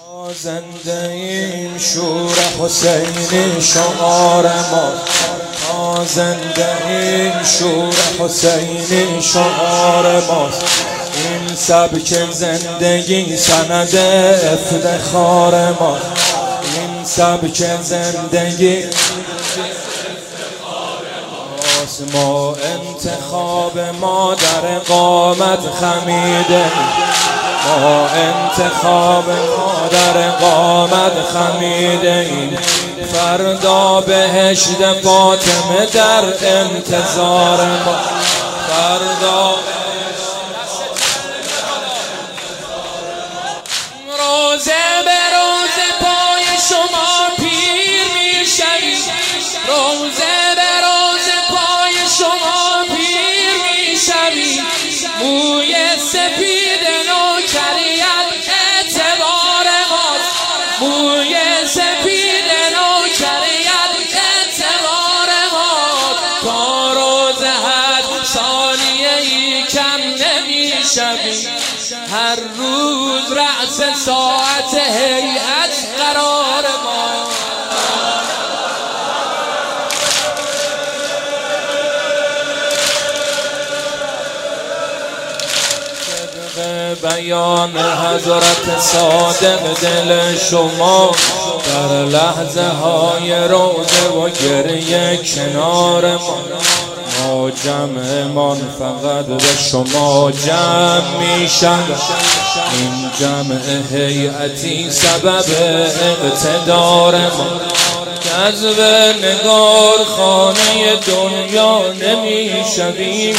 زنده این شور حسینی شعار ماست، زنده این شور حسینی شعار ماست. این سبک زندگی سند افتخار ماست، این سبک زندگی ما انتخاب ما در قامت خمیده، ما انتخاب ما در قامت خمیده ایم. فردا بهشت فاطمه در انتظار ما، فردا روزه به روزه پای شما پیر میشویم، روزه به روزه پای شما پیر میشویم. موی سپید نوکریت اعتبار ماست، موی سپید نوکریت اعتبار ماست. تا روز حد ثانیه ای کم نمیشویم، هر روز رأس ساعت هیئت قرار ما. بیان حضرت صادق دل شما در لحظه های روزه و گریه کنار ما. ما جمعمان فقط به شما جمع میشن، این جمع هیئتی سبب اقتدار ما. جذب نگار خانه دنیا نمیشویم،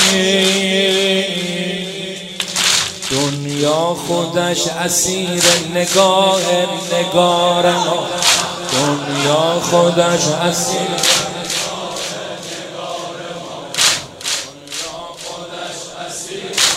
دنیا خودش اسیر نگاه نگار ما، دنیا خودش اسیر نگاه نگار ما، دنیا خودش اسیر